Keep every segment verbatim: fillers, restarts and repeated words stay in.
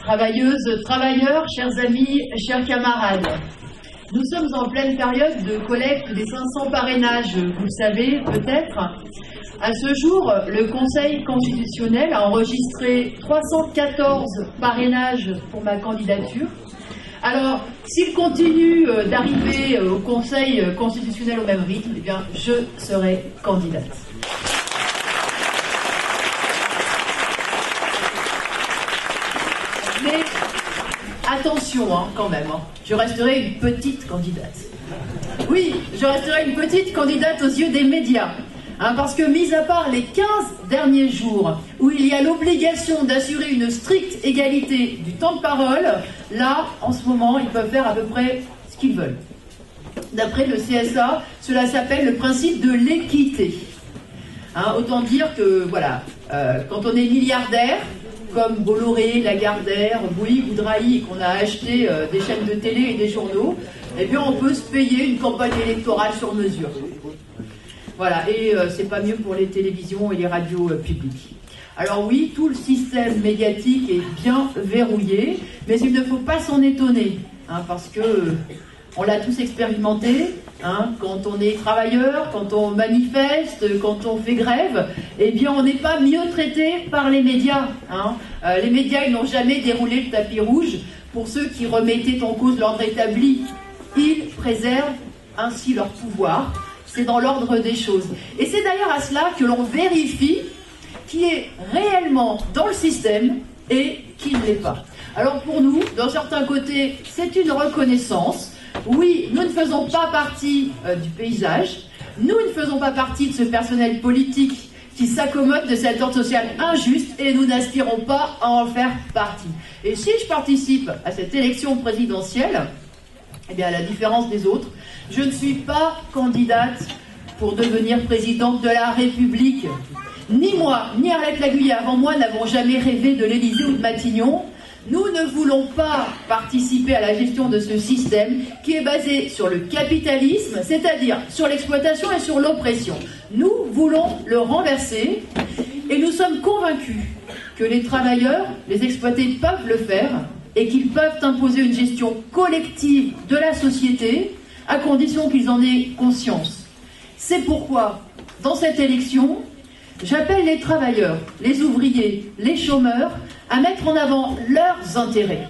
Travailleuses, travailleurs, chers amis, chers camarades, nous sommes en pleine période de collecte des cinq cents parrainages, vous le savez peut-être. À ce jour, le Conseil constitutionnel a enregistré trois cent quatorze parrainages pour ma candidature. Alors, s'il continue d'arriver au Conseil constitutionnel au même rythme, eh bien, je serai candidate. Mais attention, hein, quand même, hein, je resterai une petite candidate. Oui, je resterai une petite candidate aux yeux des médias. Hein, parce que, mis à part les quinze derniers jours où il y a l'obligation d'assurer une stricte égalité du temps de parole, là, en ce moment, ils peuvent faire à peu près ce qu'ils veulent. D'après le C S A, cela s'appelle le principe de l'équité. Hein, autant dire que, voilà, euh, quand on est milliardaire, comme Bolloré, Lagardère, Bouygues ou Drahi, et qu'on a acheté euh, des chaînes de télé et des journaux, eh bien, on peut se payer une campagne électorale sur mesure. Voilà, et euh, c'est pas mieux pour les télévisions et les radios euh, publiques. Alors oui, tout le système médiatique est bien verrouillé, mais il ne faut pas s'en étonner, hein, parce que euh, on l'a tous expérimenté, hein, quand on est travailleur, quand on manifeste, quand on fait grève, eh bien on n'est pas mieux traité par les médias. Hein. Euh, les médias, ils n'ont jamais déroulé le tapis rouge pour ceux qui remettaient en cause l'ordre établi. Ils préservent ainsi leur pouvoir. C'est dans l'ordre des choses. Et c'est d'ailleurs à cela que l'on vérifie qui est réellement dans le système et qui ne l'est pas. Alors pour nous, d'un certain côté, c'est une reconnaissance. Oui, nous ne faisons pas partie euh, du paysage. Nous ne faisons pas partie de ce personnel politique qui s'accommode de cet ordre social injuste et nous n'aspirons pas à en faire partie. Et si je participe à cette élection présidentielle, eh bien à la différence des autres, je ne suis pas candidate pour devenir présidente de la République. Ni moi, ni Arlette Laguiller avant moi n'avons jamais rêvé de l'Élysée ou de Matignon. Nous ne voulons pas participer à la gestion de ce système qui est basé sur le capitalisme, c'est-à-dire sur l'exploitation et sur l'oppression. Nous voulons le renverser et nous sommes convaincus que les travailleurs, les exploités peuvent le faire et qu'ils peuvent imposer une gestion collective de la société à condition qu'ils en aient conscience. C'est pourquoi, dans cette élection, j'appelle les travailleurs, les ouvriers, les chômeurs à mettre en avant leurs intérêts.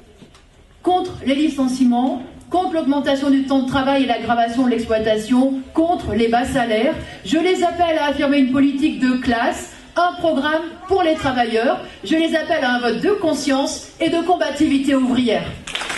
Contre les licenciements, contre l'augmentation du temps de travail et l'aggravation de l'exploitation, contre les bas salaires, je les appelle à affirmer une politique de classe, un programme pour les travailleurs, je les appelle à un vote de conscience et de combativité ouvrière.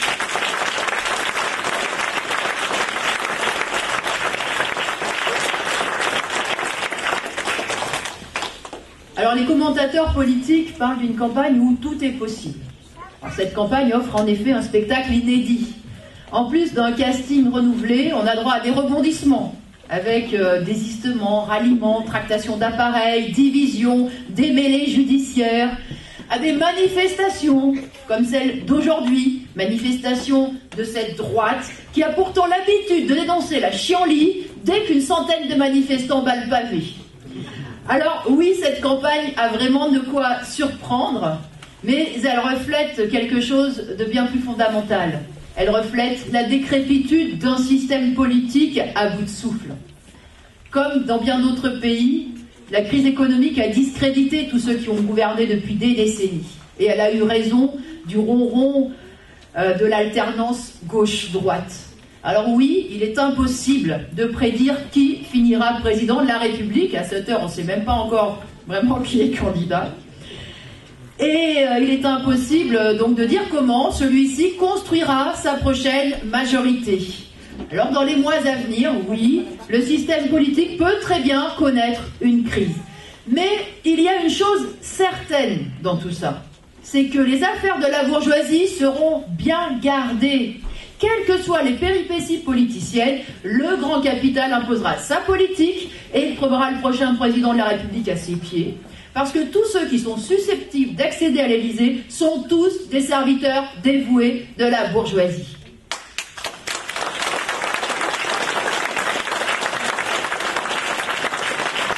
Alors les commentateurs politiques parlent d'une campagne où tout est possible. Alors, cette campagne offre en effet un spectacle inédit. En plus d'un casting renouvelé, on a droit à des rebondissements, avec euh, désistements, ralliements, tractations d'appareils, divisions, démêlés judiciaires, à des manifestations comme celle d'aujourd'hui, manifestation de cette droite qui a pourtant l'habitude de dénoncer la chienlit dès qu'une centaine de manifestants bat le pavé. Alors oui, cette campagne a vraiment de quoi surprendre, mais elle reflète quelque chose de bien plus fondamental. Elle reflète la décrépitude d'un système politique à bout de souffle. Comme dans bien d'autres pays, la crise économique a discrédité tous ceux qui ont gouverné depuis des décennies. Et elle a eu raison du ronron euh, de l'alternance gauche-droite. Alors oui, il est impossible de prédire qui finira président de la République. À cette heure, on ne sait même pas encore vraiment qui est candidat. Et euh, il est impossible donc de dire comment celui-ci construira sa prochaine majorité. Alors dans les mois à venir, oui, le système politique peut très bien connaître une crise. Mais il y a une chose certaine dans tout ça, c'est que les affaires de la bourgeoisie seront bien gardées. Quelles que soient les péripéties politiciennes, le grand capital imposera sa politique et trouvera le prochain président de la République à ses pieds. Parce que tous ceux qui sont susceptibles d'accéder à l'Élysée sont tous des serviteurs dévoués de la bourgeoisie.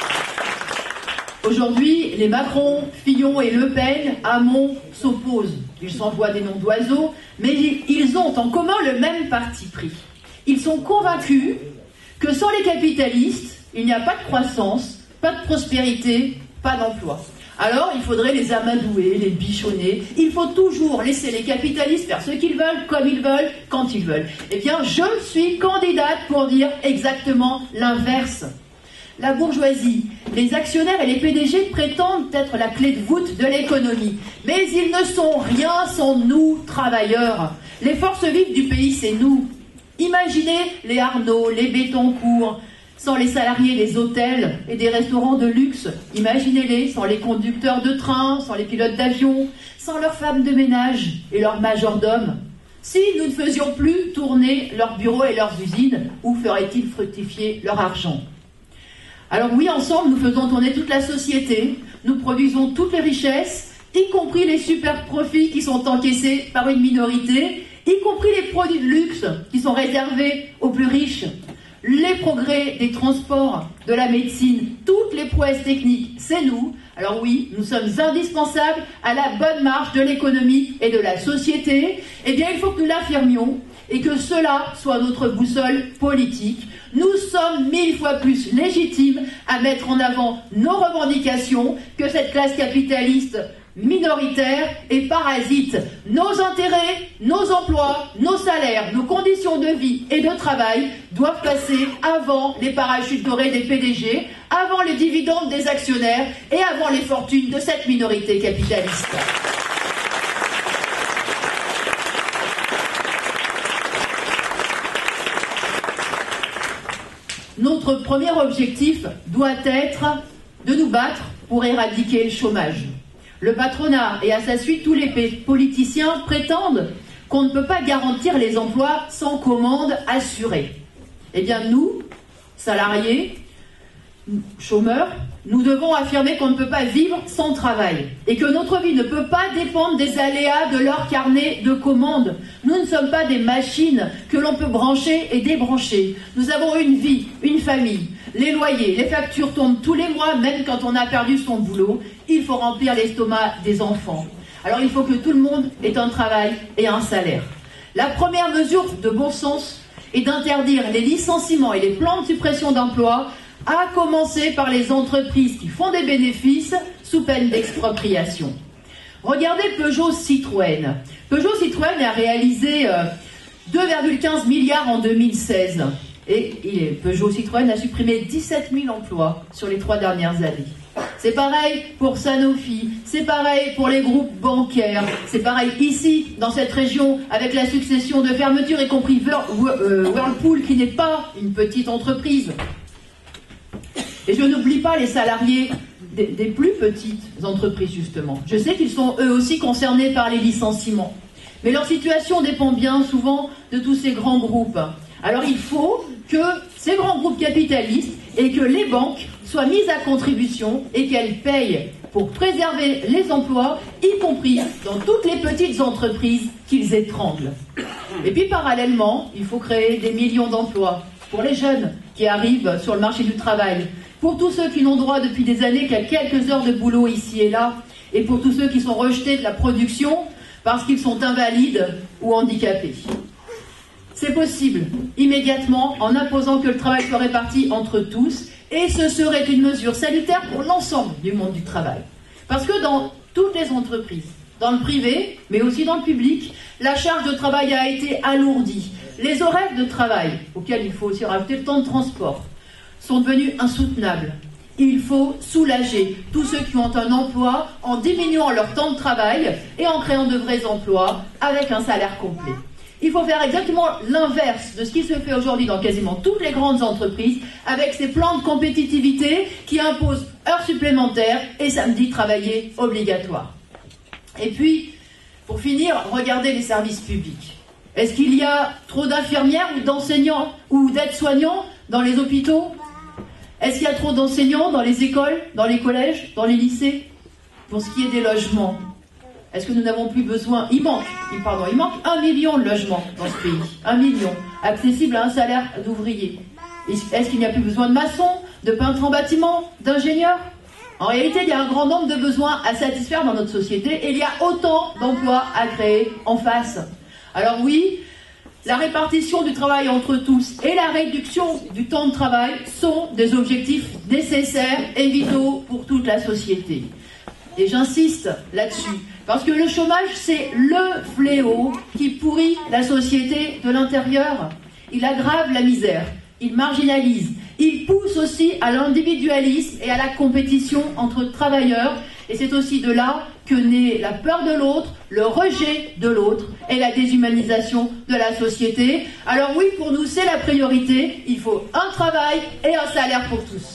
Aujourd'hui, les Macron, Fillon et Le Pen, Hamon s'opposent. ils s'envoient des noms d'oiseaux, mais ils ont en commun le même parti pris. Ils sont convaincus que sans les capitalistes, il n'y a pas de croissance, pas de prospérité, pas d'emploi. Alors, il faudrait les amadouer, les bichonner. Il faut toujours laisser les capitalistes faire ce qu'ils veulent, comme ils veulent, quand ils veulent. Eh bien, je suis candidate pour dire exactement l'inverse. La bourgeoisie, les actionnaires et les P D G prétendent être la clé de voûte de l'économie. Mais ils ne sont rien sans nous, travailleurs. Les forces vives du pays, c'est nous. Imaginez les Arnaud, les Bettencourt, sans les salariés des hôtels et des restaurants de luxe. Imaginez-les sans les conducteurs de train, sans les pilotes d'avion, sans leurs femmes de ménage et leurs majordomes. Si nous ne faisions plus tourner leurs bureaux et leurs usines, où feraient-ils fructifier leur argent? Alors oui, ensemble, nous faisons tourner toute la société, nous produisons toutes les richesses, y compris les super profits qui sont encaissés par une minorité, y compris les produits de luxe qui sont réservés aux plus riches. Les progrès des transports, de la médecine, toutes les prouesses techniques, c'est nous. Alors oui, nous sommes indispensables à la bonne marche de l'économie et de la société. Eh bien, il faut que nous l'affirmions et que cela soit notre boussole politique. Nous sommes mille fois plus légitimes à mettre en avant nos revendications que cette classe capitaliste minoritaire et parasite. Nos intérêts, nos emplois, nos salaires, nos conditions de vie et de travail doivent passer avant les parachutes dorés des P D G, avant les dividendes des actionnaires et avant les fortunes de cette minorité capitaliste. Notre premier objectif doit être de nous battre pour éradiquer le chômage. Le patronat et à sa suite tous les politiciens prétendent qu'on ne peut pas garantir les emplois sans commande assurée. Eh bien nous, salariés, chômeurs, nous devons affirmer qu'on ne peut pas vivre sans travail et que notre vie ne peut pas dépendre des aléas de leur carnet de commandes. Nous ne sommes pas des machines que l'on peut brancher et débrancher. Nous avons une vie, une famille. Les loyers, les factures tombent tous les mois, même quand on a perdu son boulot. Il faut remplir l'estomac des enfants. Alors il faut que tout le monde ait un travail et un salaire. La première mesure de bon sens est d'interdire les licenciements et les plans de suppression d'emplois, à commencer par les entreprises qui font des bénéfices sous peine d'expropriation. Regardez Peugeot Citroën. Peugeot Citroën a réalisé euh, deux virgule quinze milliards en deux mille seize. Et il est, Peugeot Citroën a supprimé dix-sept mille emplois sur les trois dernières années. C'est pareil pour Sanofi, c'est pareil pour les groupes bancaires, c'est pareil ici, dans cette région, avec la succession de fermetures, y compris Whirlpool, qui n'est pas une petite entreprise. Et je n'oublie pas les salariés des, des plus petites entreprises, justement. Je sais qu'ils sont eux aussi concernés par les licenciements. Mais leur situation dépend bien souvent de tous ces grands groupes. Alors il faut que ces grands groupes capitalistes et que les banques soient mises à contribution et qu'elles payent pour préserver les emplois, y compris dans toutes les petites entreprises qu'ils étranglent. Et puis parallèlement, il faut créer des millions d'emplois pour les jeunes qui arrivent sur le marché du travail, pour tous ceux qui n'ont droit depuis des années qu'à quelques heures de boulot ici et là, et pour tous ceux qui sont rejetés de la production parce qu'ils sont invalides ou handicapés. C'est possible, immédiatement, en imposant que le travail soit réparti entre tous, et ce serait une mesure salutaire pour l'ensemble du monde du travail. Parce que dans toutes les entreprises, dans le privé, mais aussi dans le public, la charge de travail a été alourdie. Les horaires de travail, auxquels il faut aussi rajouter le temps de transport, sont devenus insoutenables. Il faut soulager tous ceux qui ont un emploi en diminuant leur temps de travail et en créant de vrais emplois avec un salaire complet. Il faut faire exactement l'inverse de ce qui se fait aujourd'hui dans quasiment toutes les grandes entreprises avec ces plans de compétitivité qui imposent heures supplémentaires et samedi travailler obligatoire. Et puis, pour finir, regardez les services publics. Est-ce qu'il y a trop d'infirmières ou d'enseignants ou d'aides-soignants dans les hôpitaux? Est-ce qu'il y a trop d'enseignants dans les écoles, dans les collèges, dans les lycées? Pour ce qui est des logements, est-ce que nous n'avons plus besoin, il manque, pardon, il manque un million de logements dans ce pays, un million, accessibles à un salaire d'ouvrier. Est-ce qu'il n'y a plus besoin de maçons, de peintres en bâtiment, d'ingénieurs? En réalité, il y a un grand nombre de besoins à satisfaire dans notre société et il y a autant d'emplois à créer en face. Alors oui, la répartition du travail entre tous et la réduction du temps de travail sont des objectifs nécessaires et vitaux pour toute la société. Et j'insiste là-dessus, parce que le chômage, c'est le fléau qui pourrit la société de l'intérieur. Il aggrave la misère, il marginalise, il pousse aussi à l'individualisme et à la compétition entre travailleurs. Et c'est aussi de là que naît la peur de l'autre, le rejet de l'autre et la déshumanisation de la société. Alors oui, pour nous, c'est la priorité. Il faut un travail et un salaire pour tous.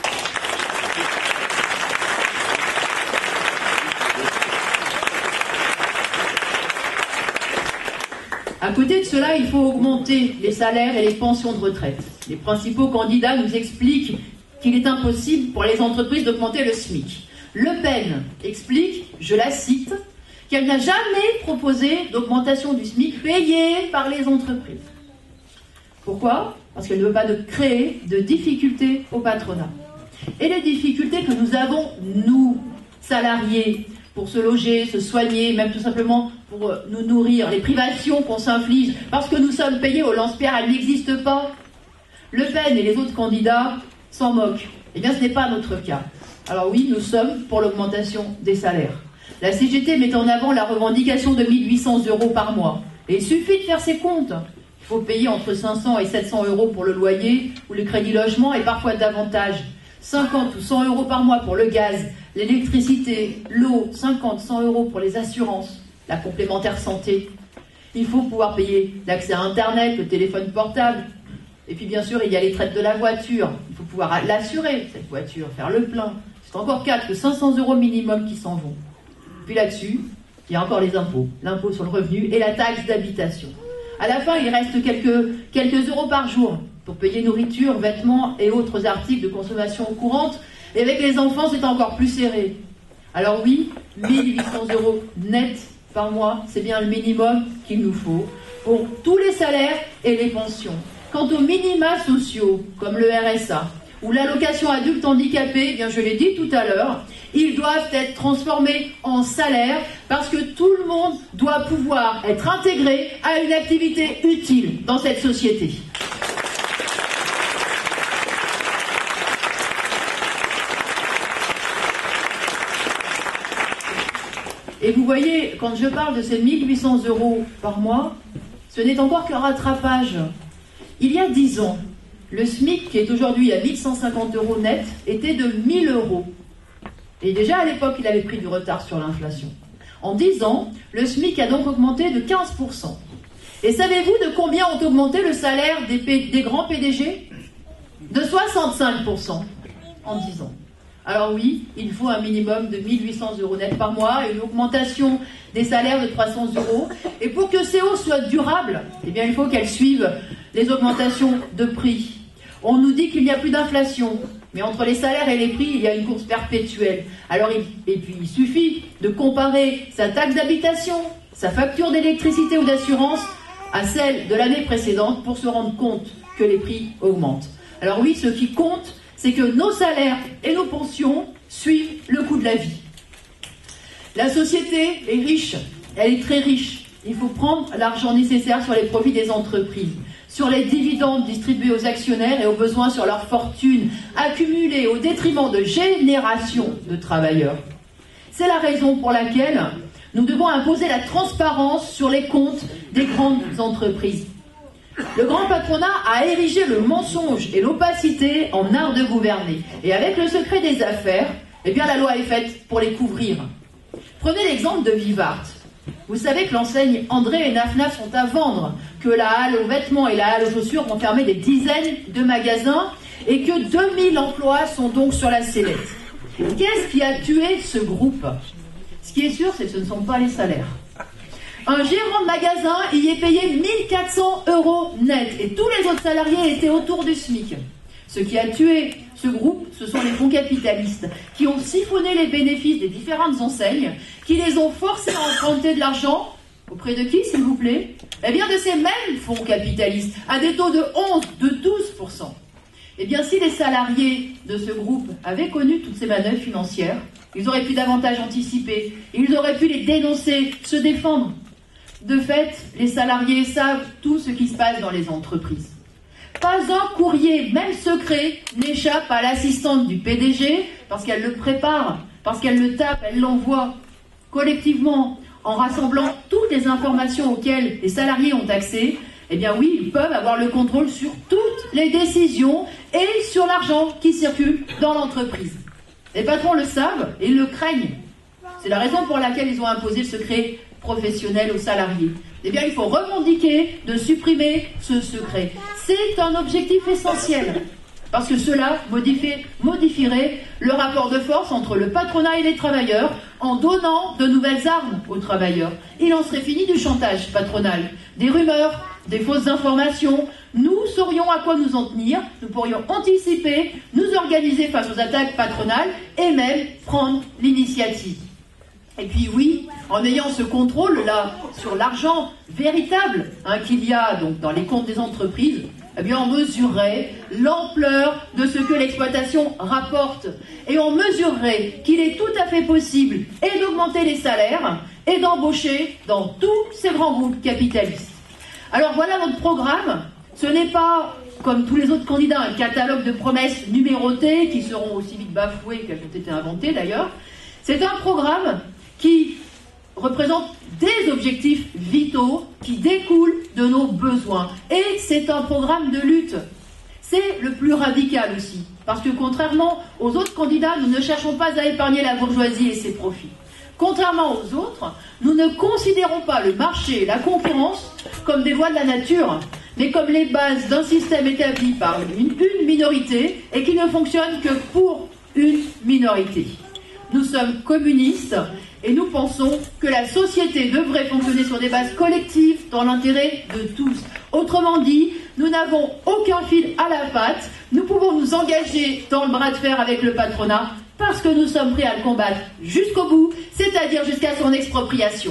À côté de cela, il faut augmenter les salaires et les pensions de retraite. Les principaux candidats nous expliquent qu'il est impossible pour les entreprises d'augmenter le SMIC. Le Pen explique, je la cite, qu'elle n'a jamais proposé d'augmentation du SMIC payée par les entreprises. Pourquoi? Parce qu'elle ne veut pas de créer de difficultés au patronat. Et les difficultés que nous avons, nous, salariés, pour se loger, se soigner, même tout simplement pour nous nourrir, les privations qu'on s'inflige parce que nous sommes payés au lance-pierre, elles n'existent pas. Le Pen et les autres candidats s'en moquent. Eh bien, ce n'est pas notre cas. Alors oui, nous sommes pour l'augmentation des salaires. La C G T met en avant la revendication de mille huit cents euros par mois. Et il suffit de faire ses comptes. Il faut payer entre cinq cents et sept cents euros pour le loyer ou le crédit logement et parfois davantage. cinquante ou cent euros par mois pour le gaz, l'électricité, l'eau, cinquante, cent euros pour les assurances, la complémentaire santé. Il faut pouvoir payer l'accès à Internet, le téléphone portable. Et puis bien sûr, il y a les traites de la voiture. Il faut pouvoir l'assurer, cette voiture, faire le plein. C'est encore quatre que cinq cents euros minimum qui s'en vont. Puis là-dessus, il y a encore les impôts. L'impôt sur le revenu et la taxe d'habitation. À la fin, il reste quelques, quelques euros par jour pour payer nourriture, vêtements et autres articles de consommation courante. Et avec les enfants, c'est encore plus serré. Alors oui, mille huit cents euros net par mois, c'est bien le minimum qu'il nous faut pour tous les salaires et les pensions. Quant aux minima sociaux, comme le R S A ou l'allocation adulte handicapé, eh bien je l'ai dit tout à l'heure, ils doivent être transformés en salaire parce que tout le monde doit pouvoir être intégré à une activité utile dans cette société. Et vous voyez, quand je parle de ces mille huit cents euros par mois, ce n'est encore qu'un rattrapage. Il y a dix ans, le SMIC, qui est aujourd'hui à mille cent cinquante euros net, était de mille euros. Et déjà à l'époque, il avait pris du retard sur l'inflation. En dix ans, le SMIC a donc augmenté de quinze pour cent. Et savez-vous de combien ont augmenté le salaire des, P... des grands P D G? De soixante-cinq pour cent en dix ans. Alors oui, il faut un minimum de mille huit cents euros net par mois et une augmentation des salaires de trois cents euros. Et pour que ces hausses soient durables, eh bien, il faut qu'elles suivent les augmentations de prix. On nous dit qu'il n'y a plus d'inflation, mais entre les salaires et les prix, il y a une course perpétuelle. Alors, il, et puis, il suffit de comparer sa taxe d'habitation, sa facture d'électricité ou d'assurance à celle de l'année précédente pour se rendre compte que les prix augmentent. Alors oui, ce qui compte, c'est que nos salaires et nos pensions suivent le coût de la vie. La société est riche, elle est très riche. Il faut prendre l'argent nécessaire sur les profits des entreprises, sur les dividendes distribués aux actionnaires et aux besoins sur leur fortune, accumulée au détriment de générations de travailleurs. C'est la raison pour laquelle nous devons imposer la transparence sur les comptes des grandes entreprises. Le grand patronat a érigé le mensonge et l'opacité en art de gouverner. Et avec le secret des affaires, eh bien la loi est faite pour les couvrir. Prenez l'exemple de Vivart. Vous savez que l'enseigne André et Naf Naf sont à vendre, que la halle aux vêtements et la halle aux chaussures vont fermer des dizaines de magasins et que deux mille emplois sont donc sur la sellette. Qu'est-ce qui a tué ce groupe? Ce qui est sûr, c'est que ce ne sont pas les salaires. Un gérant de magasin y est payé mille quatre cents euros net et tous les autres salariés étaient autour du SMIC. Ce qui a tué ce groupe, ce sont les fonds capitalistes qui ont siphonné les bénéfices des différentes enseignes, qui les ont forcés à emprunter de l'argent. Auprès de qui, s'il vous plaît? Eh bien, de ces mêmes fonds capitalistes, à des taux de onze, de douze pour cent. Eh bien, si les salariés de ce groupe avaient connu toutes ces manœuvres financières, ils auraient pu davantage anticiper, ils auraient pu les dénoncer, se défendre. De fait, les salariés savent tout ce qui se passe dans les entreprises. Pas un courrier, même secret, n'échappe à l'assistante du P D G parce qu'elle le prépare, parce qu'elle le tape, elle l'envoie collectivement en rassemblant toutes les informations auxquelles les salariés ont accès. Eh bien oui, ils peuvent avoir le contrôle sur toutes les décisions et sur l'argent qui circule dans l'entreprise. Les patrons le savent et le craignent. C'est la raison pour laquelle ils ont imposé le secret professionnel aux salariés. Eh bien, il faut revendiquer de supprimer ce secret. C'est un objectif essentiel, parce que cela modifie, modifierait le rapport de force entre le patronat et les travailleurs en donnant de nouvelles armes aux travailleurs. Il en serait fini du chantage patronal, des rumeurs, des fausses informations. Nous saurions à quoi nous en tenir, nous pourrions anticiper, nous organiser face aux attaques patronales et même prendre l'initiative. Et puis oui, en ayant ce contrôle-là sur l'argent véritable hein, qu'il y a donc dans les comptes des entreprises, eh bien on mesurerait l'ampleur de ce que l'exploitation rapporte. Et on mesurerait qu'il est tout à fait possible et d'augmenter les salaires et d'embaucher dans tous ces grands groupes capitalistes. Alors voilà notre programme. Ce n'est pas, comme tous les autres candidats, un catalogue de promesses numérotées qui seront aussi vite bafouées qu'elles ont été inventées d'ailleurs. C'est un programme qui représente des objectifs vitaux qui découlent de nos besoins. Et c'est un programme de lutte. C'est le plus radical aussi, parce que contrairement aux autres candidats, nous ne cherchons pas à épargner la bourgeoisie et ses profits. Contrairement aux autres, nous ne considérons pas le marché et la concurrence comme des lois de la nature, mais comme les bases d'un système établi par une, une minorité et qui ne fonctionne que pour une minorité. Nous sommes communistes et nous pensons que la société devrait fonctionner sur des bases collectives dans l'intérêt de tous. Autrement dit, nous n'avons aucun fil à la patte, nous pouvons nous engager dans le bras de fer avec le patronat parce que nous sommes prêts à le combattre jusqu'au bout, c'est-à-dire jusqu'à son expropriation.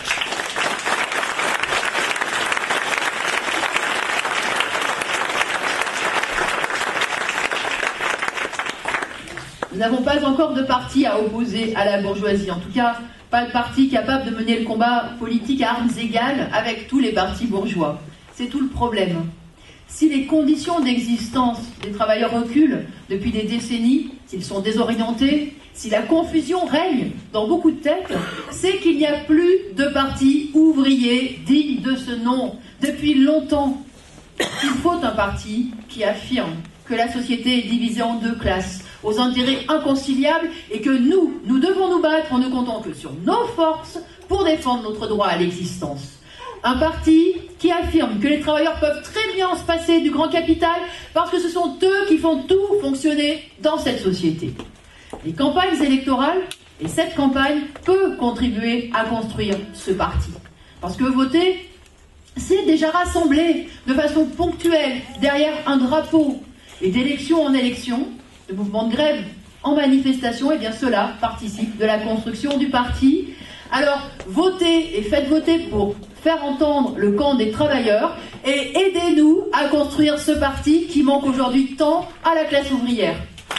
Nous n'avons pas encore de parti à opposer à la bourgeoisie, en tout cas pas de parti capable de mener le combat politique à armes égales avec tous les partis bourgeois. C'est tout le problème. Si les conditions d'existence des travailleurs reculent depuis des décennies, s'ils sont désorientés, si la confusion règne dans beaucoup de têtes, c'est qu'il n'y a plus de parti ouvrier digne de ce nom. Depuis longtemps, il faut un parti qui affirme que la société est divisée en deux classes, aux intérêts inconciliables, et que nous, nous devons nous battre en ne comptant que sur nos forces pour défendre notre droit à l'existence. Un parti qui affirme que les travailleurs peuvent très bien se passer du grand capital parce que ce sont eux qui font tout fonctionner dans cette société. Les campagnes électorales, et cette campagne peut contribuer à construire ce parti. Parce que voter, c'est déjà rassembler de façon ponctuelle derrière un drapeau. Et d'élection en élection, de mouvements de grève en manifestation, et bien cela participe de la construction du parti. Alors, votez et faites voter pour faire entendre le camp des travailleurs et aidez-nous à construire ce parti qui manque aujourd'hui tant à la classe ouvrière.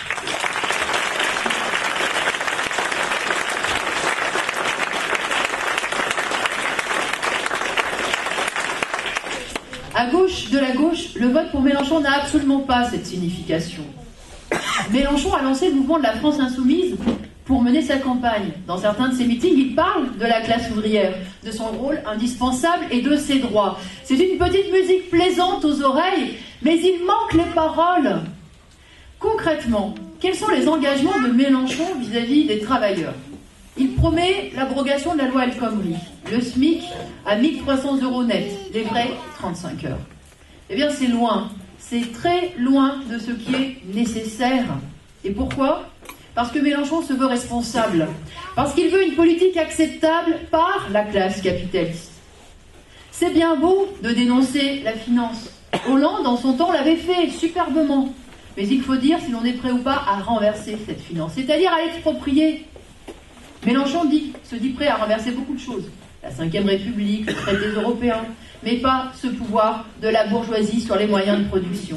À gauche de la gauche, le vote pour Mélenchon n'a absolument pas cette signification. Mélenchon a lancé le mouvement de la France insoumise pour mener sa campagne. Dans certains de ses meetings, il parle de la classe ouvrière, de son rôle indispensable et de ses droits. C'est une petite musique plaisante aux oreilles, mais il manque les paroles. Concrètement, quels sont les engagements de Mélenchon vis-à-vis des travailleurs? Il promet l'abrogation de la loi El Khomri, le SMIC à mille trois cents euros net, les vrais trente-cinq heures. Eh bien, c'est loin, c'est très loin de ce qui est nécessaire. Et pourquoi ? Parce que Mélenchon se veut responsable, parce qu'il veut une politique acceptable par la classe capitaliste. C'est bien beau de dénoncer la finance. Hollande, en son temps, l'avait fait superbement. Mais il faut dire si l'on est prêt ou pas à renverser cette finance, c'est-à-dire à l'exproprier. Mélenchon dit, se dit prêt à renverser beaucoup de choses. La cinquième République, les traités européens, mais pas ce pouvoir de la bourgeoisie sur les moyens de production.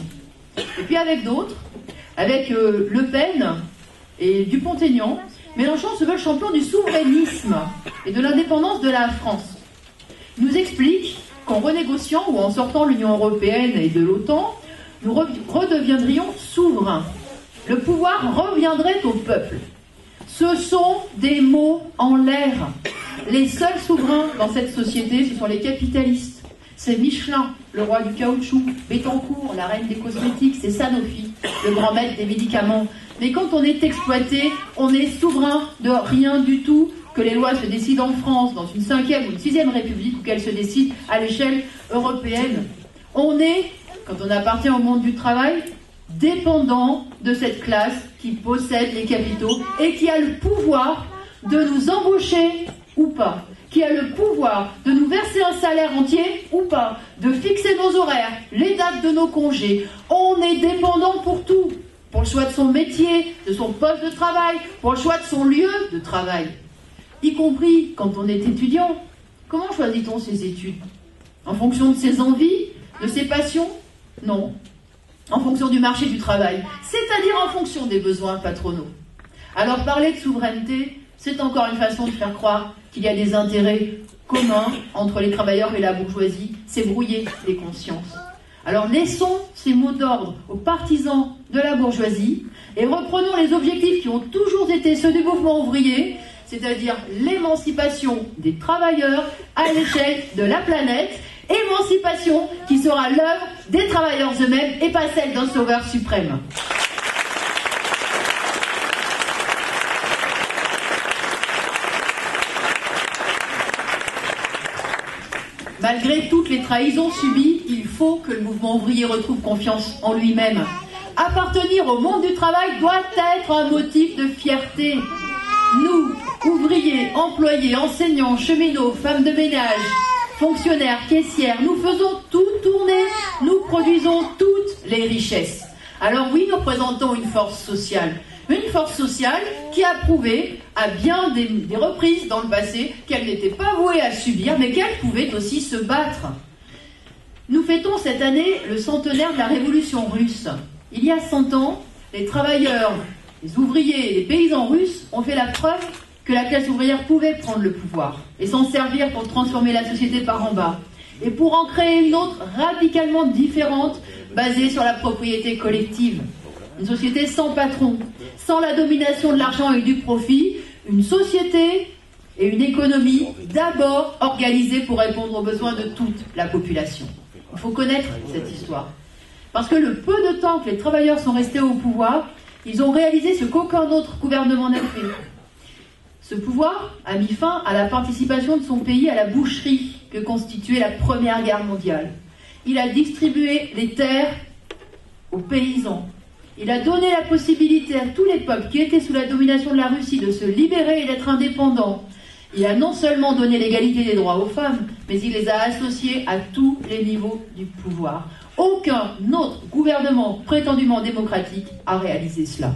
Et puis avec d'autres, avec euh, Le Pen et Dupont-Aignan, Mélenchon se veut le champion du souverainisme et de l'indépendance de la France. Il nous explique qu'en renégociant ou en sortant l'Union européenne et de l'OTAN, nous redeviendrions souverains. Le pouvoir reviendrait au peuple. Ce sont des mots en l'air. Les seuls souverains dans cette société, ce sont les capitalistes. C'est Michelin, le roi du caoutchouc, Bettencourt, la reine des cosmétiques, c'est Sanofi, le grand maître des médicaments. Mais quand on est exploité, on est souverain de rien du tout, que les lois se décident en France, dans une cinquième ou une sixième république, ou qu'elles se décident à l'échelle européenne. On est, quand on appartient au monde du travail, dépendant de cette classe qui possède les capitaux et qui a le pouvoir de nous embaucher ou pas, qui a le pouvoir de nous verser un salaire entier ou pas, de fixer nos horaires, les dates de nos congés. On est dépendant pour tout, pour le choix de son métier, de son poste de travail, pour le choix de son lieu de travail, y compris quand on est étudiant. Comment choisit-on ses études? En fonction de ses envies, de ses passions? Non. En fonction du marché du travail, c'est-à-dire en fonction des besoins patronaux. Alors parler de souveraineté, c'est encore une façon de faire croire qu'il y a des intérêts communs entre les travailleurs et la bourgeoisie, c'est brouiller les consciences. Alors laissons ces mots d'ordre aux partisans de la bourgeoisie et reprenons les objectifs qui ont toujours été ceux du mouvement ouvrier, c'est-à-dire l'émancipation des travailleurs à l'échelle de la planète, émancipation qui sera l'œuvre des travailleurs eux-mêmes et pas celle d'un sauveur suprême. Malgré toutes les trahisons subies, il faut que le mouvement ouvrier retrouve confiance en lui-même. Appartenir au monde du travail doit être un motif de fierté. Nous, ouvriers, employés, enseignants, cheminots, femmes de ménage, fonctionnaires, caissières, nous faisons tout tourner, nous produisons toutes les richesses. Alors oui, nous représentons une force sociale. Une force sociale qui a prouvé à bien des, des reprises dans le passé qu'elle n'était pas vouée à subir, mais qu'elle pouvait aussi se battre. Nous fêtons cette année le centenaire de la Révolution russe. Il y a cent ans, les travailleurs, les ouvriers et les paysans russes ont fait la preuve que la classe ouvrière pouvait prendre le pouvoir et s'en servir pour transformer la société par en bas et pour en créer une autre radicalement différente basée sur la propriété collective. Une société sans patron, sans la domination de l'argent et du profit, une société et une économie d'abord organisée pour répondre aux besoins de toute la population. Il faut connaître cette histoire. Parce que le peu de temps que les travailleurs sont restés au pouvoir, ils ont réalisé ce qu'aucun autre gouvernement n'a fait. Ce pouvoir a mis fin à la participation de son pays à la boucherie que constituait la Première Guerre mondiale. Il a distribué les terres aux paysans. Il a donné la possibilité à tous les peuples qui étaient sous la domination de la Russie de se libérer et d'être indépendants. Il a non seulement donné l'égalité des droits aux femmes, mais il les a associés à tous les niveaux du pouvoir. Aucun autre gouvernement prétendument démocratique a réalisé cela.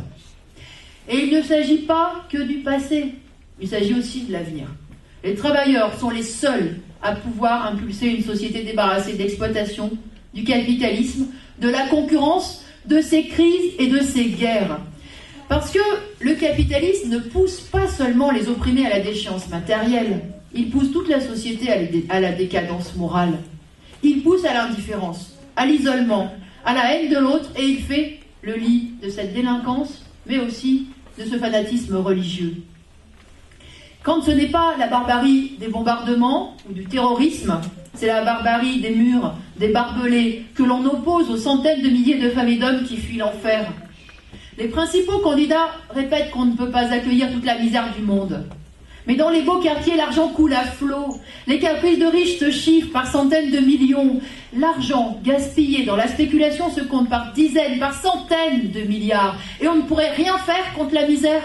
Et il ne s'agit pas que du passé, il s'agit aussi de l'avenir. Les travailleurs sont les seuls à pouvoir impulser une société débarrassée d'exploitation, du capitalisme, de la concurrence, de ses crises et de ses guerres. Parce que le capitalisme ne pousse pas seulement les opprimés à la déchéance matérielle, il pousse toute la société à la décadence morale. Il pousse à l'indifférence, à l'isolement, à la haine de l'autre, et il fait le lit de cette délinquance, mais aussi de ce fanatisme religieux. Quand ce n'est pas la barbarie des bombardements ou du terrorisme, c'est la barbarie des murs, des barbelés, que l'on oppose aux centaines de milliers de femmes et d'hommes qui fuient l'enfer. Les principaux candidats répètent qu'on ne peut pas accueillir toute la misère du monde. Mais dans les beaux quartiers, l'argent coule à flot. Les caprices de riches se chiffrent par centaines de millions. L'argent gaspillé dans la spéculation se compte par dizaines, par centaines de milliards. Et on ne pourrait rien faire contre la misère.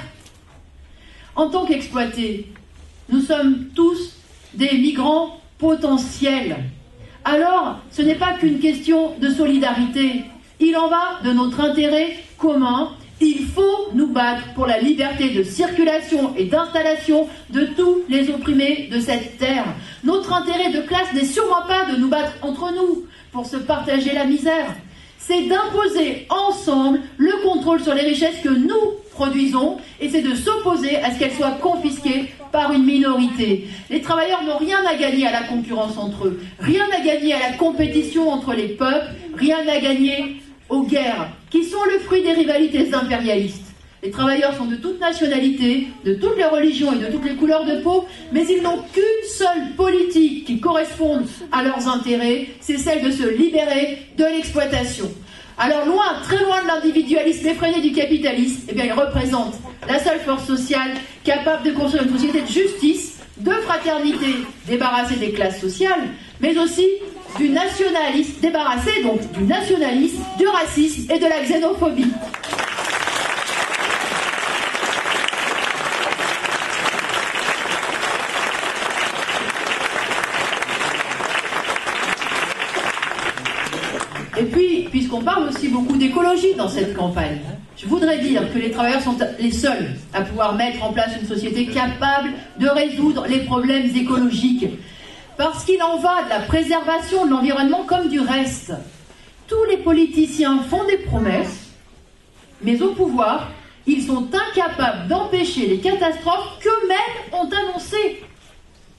En tant qu'exploités, nous sommes tous des migrants potentiels. Alors, ce n'est pas qu'une question de solidarité. Il en va de notre intérêt commun. Il faut nous battre pour la liberté de circulation et d'installation de tous les opprimés de cette terre. Notre intérêt de classe n'est sûrement pas de nous battre entre nous pour se partager la misère. c'est d'imposer ensemble le contrôle sur les richesses que nous produisons, et c'est de s'opposer à ce qu'elles soient confisquées par une minorité. Les travailleurs n'ont rien à gagner à la concurrence entre eux, rien à gagner à la compétition entre les peuples, rien à gagner aux guerres, qui sont le fruit des rivalités impérialistes. Les travailleurs sont de toute nationalité, de toutes les religions et de toutes les couleurs de peau, mais ils n'ont qu'une seule politique qui corresponde à leurs intérêts, c'est celle de se libérer de l'exploitation. Alors loin, très loin de l'individualisme effréné du capitalisme, eh bien ils représentent la seule force sociale capable de construire une société de justice, de fraternité, débarrassée des classes sociales, mais aussi du nationalisme, débarrassée donc du nationalisme, du racisme et de la xénophobie. Et puis, puisqu'on parle aussi beaucoup d'écologie dans cette campagne, je voudrais dire que les travailleurs sont les seuls à pouvoir mettre en place une société capable de résoudre les problèmes écologiques. Parce qu'il en va de la préservation de l'environnement comme du reste. Tous les politiciens font des promesses, mais au pouvoir, ils sont incapables d'empêcher les catastrophes qu'eux-mêmes ont annoncées. Pourquoi ?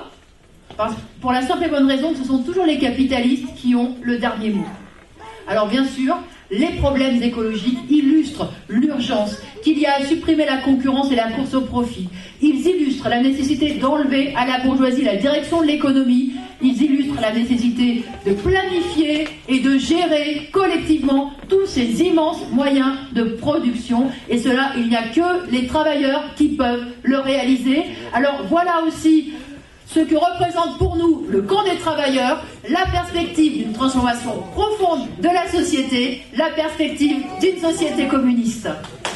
Parce, pour la simple et bonne raison que ce sont toujours les capitalistes qui ont le dernier mot. Alors bien sûr, les problèmes écologiques illustrent l'urgence qu'il y a à supprimer la concurrence et la course au profit. Ils illustrent la nécessité d'enlever à la bourgeoisie la direction de l'économie. Ils illustrent la nécessité de planifier et de gérer collectivement tous ces immenses moyens de production. Et cela, il n'y a que les travailleurs qui peuvent le réaliser. Alors voilà aussi ce que représente pour nous le camp des travailleurs, la perspective d'une transformation profonde de la société, la perspective d'une société communiste.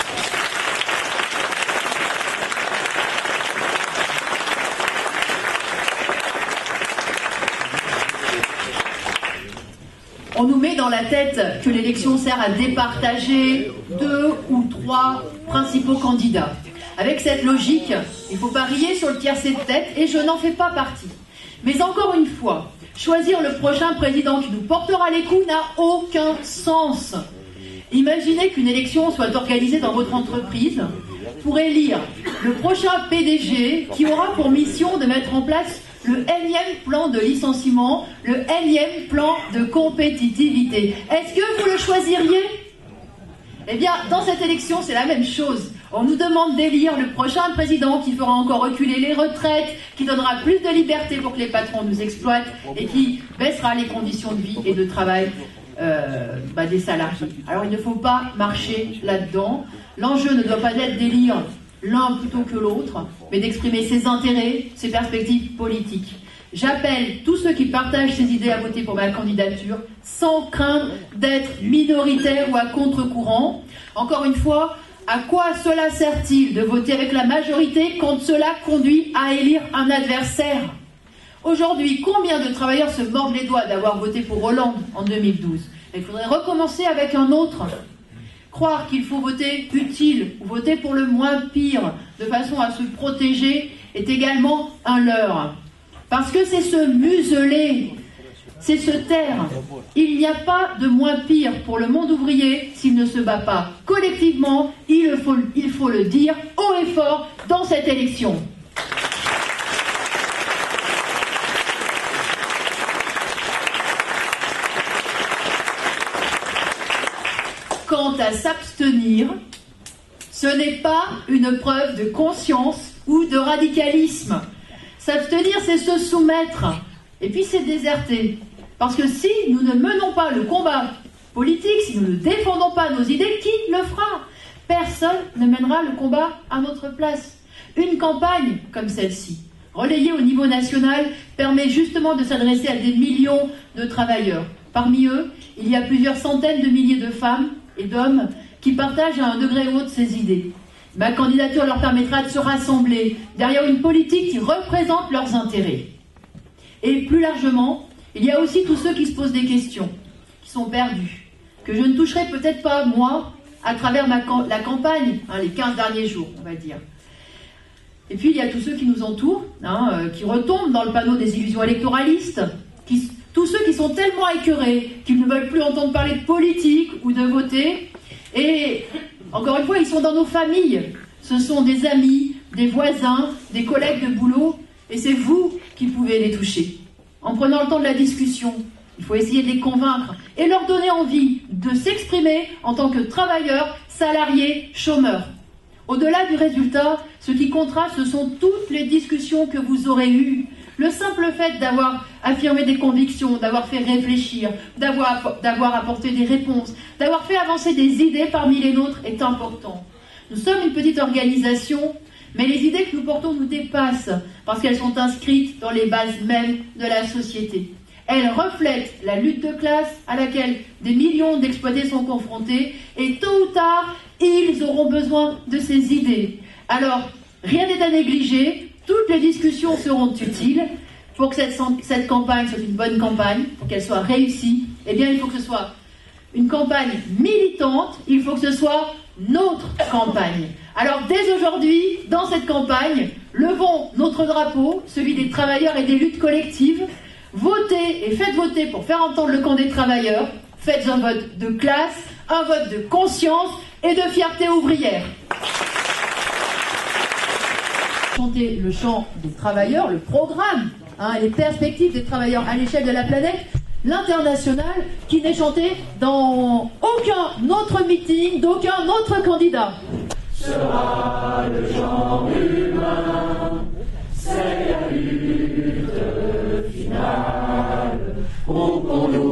On nous met dans la tête que l'élection sert à départager deux ou trois principaux candidats. Avec cette logique, il faut parier sur le tiercé de tête et je n'en fais pas partie. Mais encore une fois, choisir le prochain président qui nous portera les coups n'a aucun sens. Imaginez qu'une élection soit organisée dans votre entreprise pour élire le prochain P D G qui aura pour mission de mettre en place le énième plan de licenciement, le énième plan de compétitivité. Est-ce que vous le choisiriez ? Eh bien, dans cette élection, c'est la même chose. On nous demande d'élire le prochain président qui fera encore reculer les retraites, qui donnera plus de liberté pour que les patrons nous exploitent et qui baissera les conditions de vie et de travail euh, bah, des salariés. Alors, il ne faut pas marcher là-dedans. L'enjeu ne doit pas être d'élire l'un plutôt que l'autre, mais d'exprimer ses intérêts, ses perspectives politiques. J'appelle tous ceux qui partagent ces idées à voter pour ma candidature, sans craindre d'être minoritaire ou à contre-courant. Encore une fois, à quoi cela sert-il de voter avec la majorité quand cela conduit à élire un adversaire ? Aujourd'hui, combien de travailleurs se mordent les doigts d'avoir voté pour Hollande en deux mille douze ? Il faudrait recommencer avec un autre. Croire qu'il faut voter utile ou voter pour le moins pire de façon à se protéger est également un leurre. Parce que c'est se museler, c'est se taire. Il n'y a pas de moins pire pour le monde ouvrier s'il ne se bat pas collectivement. Il faut, il faut le dire haut et fort dans cette élection. Quant à s'abstenir, ce n'est pas une preuve de conscience ou de radicalisme. S'abstenir, c'est se soumettre, et puis c'est déserter. Parce que si nous ne menons pas le combat politique, si nous ne défendons pas nos idées, qui le fera ? Personne ne mènera le combat à notre place. Une campagne comme celle-ci, relayée au niveau national, permet justement de s'adresser à des millions de travailleurs. Parmi eux, il y a plusieurs centaines de milliers de femmes et d'hommes qui partagent à un degré haut de ces idées. Ma candidature leur permettra de se rassembler derrière une politique qui représente leurs intérêts. Et plus largement, il y a aussi tous ceux qui se posent des questions, qui sont perdus, que je ne toucherai peut-être pas, moi, à travers ma, la campagne, hein, les quinze derniers jours, on va dire. Et puis il y a tous ceux qui nous entourent, hein, euh, qui retombent dans le panneau des illusions électoralistes, qui tous ceux qui sont tellement écœurés qu'ils ne veulent plus entendre parler de politique ou de voter. Et encore une fois, ils sont dans nos familles. Ce sont des amis, des voisins, des collègues de boulot, et c'est vous qui pouvez les toucher. En prenant le temps de la discussion, il faut essayer de les convaincre et leur donner envie de s'exprimer en tant que travailleurs, salariés, chômeurs. Au-delà du résultat, ce qui comptera, ce sont toutes les discussions que vous aurez eues. Le simple fait d'avoir affirmé des convictions, d'avoir fait réfléchir, d'avoir d'avoir apporté des réponses, d'avoir fait avancer des idées parmi les nôtres est important. Nous sommes une petite organisation, mais les idées que nous portons nous dépassent parce qu'elles sont inscrites dans les bases mêmes de la société. Elles reflètent la lutte de classe à laquelle des millions d'exploités sont confrontés et tôt ou tard, ils auront besoin de ces idées. Alors, rien n'est à négliger, toutes les discussions seront utiles. Pour que cette, cette campagne soit une bonne campagne, pour qu'elle soit réussie, eh bien, il faut que ce soit une campagne militante, il faut que ce soit notre campagne. Alors, dès aujourd'hui, dans cette campagne, levons notre drapeau, celui des travailleurs et des luttes collectives. Votez et faites voter pour faire entendre le camp des travailleurs. Faites un vote de classe, un vote de conscience et de fierté ouvrière. Chanter le chant des travailleurs, le programme, hein, les perspectives des travailleurs à l'échelle de la planète, l'international, qui n'est chanté dans aucun autre meeting, d'aucun autre candidat. Sera le genre humain, c'est la lutte finale, au